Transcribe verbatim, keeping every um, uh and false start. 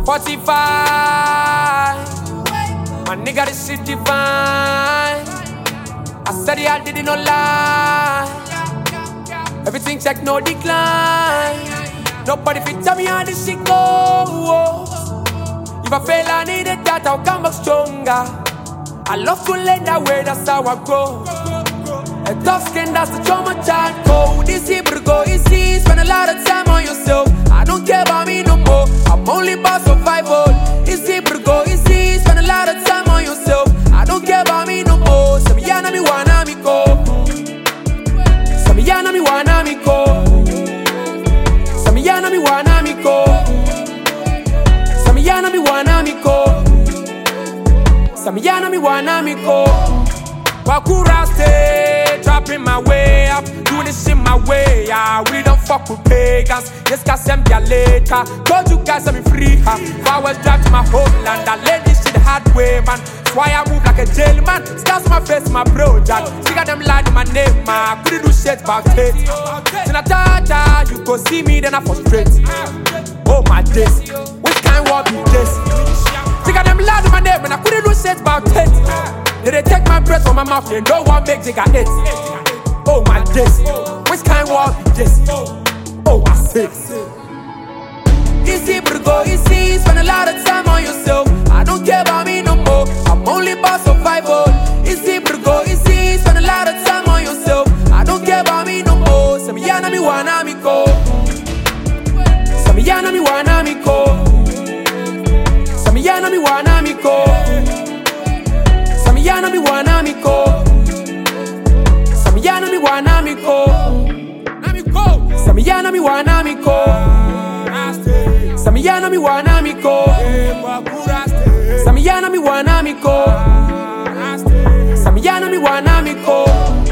forty-five. My nigga, this shit divine. I said it, I did it, no lie. Everything check, no decline. Nobody fit tell me how this shit goes. If I fail, I need it, that I'll come back stronger. I love to learn that way, that's how I grow. A tough skin, that's the trauma child code. Easy, but go easy. Spend a lot of time on yourself. I don't care about me no more. I'm only about survival. Easy, but go easy. Spend a lot of time on yourself. I don't care about me no more. Samiyana mi wana mi ko. Samiyana mi wana mi ko. Samiyana mi wana mi ko. Samiyana mi wana mi ko. Samiyana mi wana mi ko. Wakura stay, dropping my way up, doing this shit my way. I really don't fuck with pagans. Yes, guys, send me later. Told you guys I'm free. Huh? If I was drive to my homeland, I learned this shit the hard way, man. That's why I move like a jail man. Scars on my face, my bro, Jack. Stick them light in my name, man. I couldn't do shit about it. Then I die, you go see me, then I frustrate. Oh my days, which kind of war be this? Stick them light in my name, and I couldn't do shit about it. They, they take my breath from my mouth, they don't want make Jigga it. Oh my days, which kind of war be this? Oh I say. Easy but go easy, spend a lot of time on yourself. I don't care about me no more, I'm only about survival. Easy but go easy, spend a lot of time on yourself. I don't care about me no more. Samiyana mi wana mi ko. Samiyana mi wana mi ko. Samiyana mi wana mi ko. Samiyana mi wana mi ko. Samiyana mi wana mi ko. Samiyana mi wana mi ko. Samiyana mi wana mi ko. Samiyana mi wana mi ko. Samiyana mi wana mi ko.